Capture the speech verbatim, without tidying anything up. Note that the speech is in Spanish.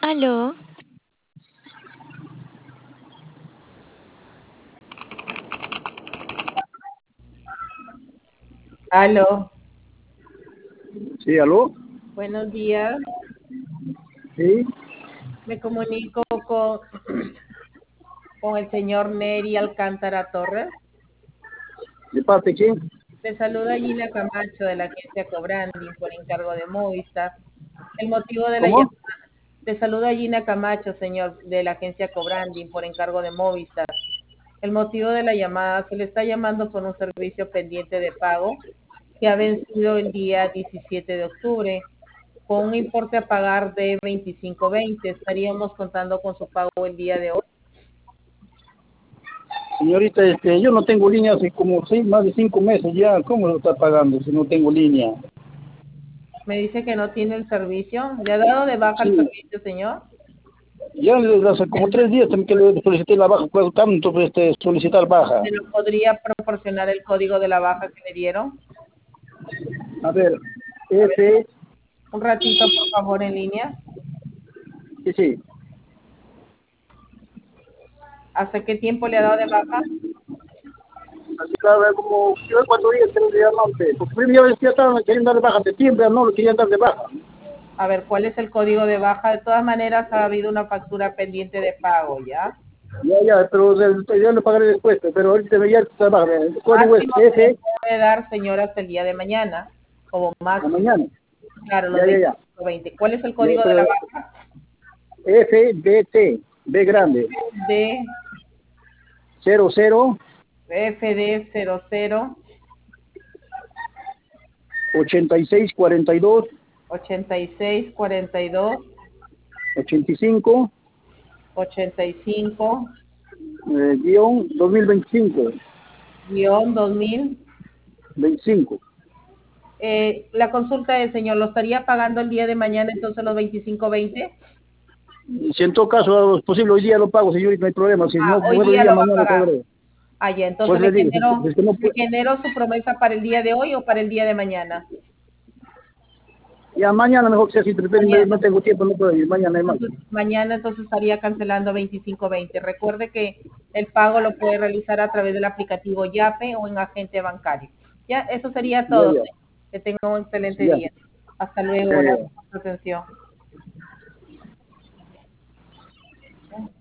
Aló, Aló, Sí, aló. buenos días. Sí, Me comunico con, con el señor Neri Alcántara Torres. ¿de parte de quién? Le saluda Gina Camacho de la agencia Cobranding por encargo de Movistar. El motivo de la ¿Cómo? llamada. Le saluda Gina Camacho, señor, de la agencia Cobranding por encargo de Movistar. El motivo de la llamada, se le está llamando por un servicio pendiente de pago que ha vencido el día diecisiete de octubre con un importe a pagar de veinticinco veinte. Estaríamos contando con su pago el día de hoy. Señorita, este, yo no tengo línea hace como seis, más de cinco meses ya. ¿Cómo lo está pagando si no tengo línea? Me dice que no tiene el servicio. ¿Le ha dado de baja el Sí, servicio, señor? ya desde hace como tres días también que le solicité la baja. ¿Cuánto tanto pues, este, solicitar baja? ¿Me lo podría proporcionar el código de la baja que le dieron? A ver, A ver, F, un ratito, por favor, en línea. sí, sí. ¿Hasta qué tiempo le ha dado de baja? Así cada como yo cuatro días, tres días más. Pues. Porque primera vez que ya estaban queriendo dar de baja de tiempo, no lo querían dar de baja. A ver, ¿cuál es el código de baja? De todas maneras, ha habido una factura pendiente de pago, ¿ya? Ya, ya, pero del- ya lo pagaré después, pero ahorita ya está baja. El código es Máximo se le F, puede dar, señor, hasta el día de mañana, como a máximo. mañana. Claro, los Ya, ya, ya. veinticinco veinte. ¿Cuál es el Ya, código de la pero baja? F B T, B grande, De cero cero F D cero cero ochenta y seis cuarenta y dos ochenta y seis cuarenta y dos ochenta y cinco ochenta y cinco eh, guión dos mil veinticinco guión dos mil. veinticinco. Eh, la consulta del señor, ¿lo estaría pagando el día de mañana entonces los veinticinco veinte? Si en todo caso es posible hoy día lo pago, señorita, no hay problema. Si Ah, no hoy puedo hoy día día, lo va a mañana lo pagar. pagaré. Ah, ya, entonces Pues le le digo, si, generó, si es que no le puedo, generó su promesa para el día de hoy o para el día de mañana. ya mañana mejor que sea, si de repente Mañana. no tengo tiempo, no puedo ir, mañana es más. Entonces, mañana entonces estaría cancelando veinticinco veinte. Recuerde que el pago lo puede realizar a través del aplicativo Yape o en agente bancario. Ya, eso sería Ya, todo, ya, señor. Que tenga un excelente ya, día. Hasta luego. ya, Gracias ya. por su atención.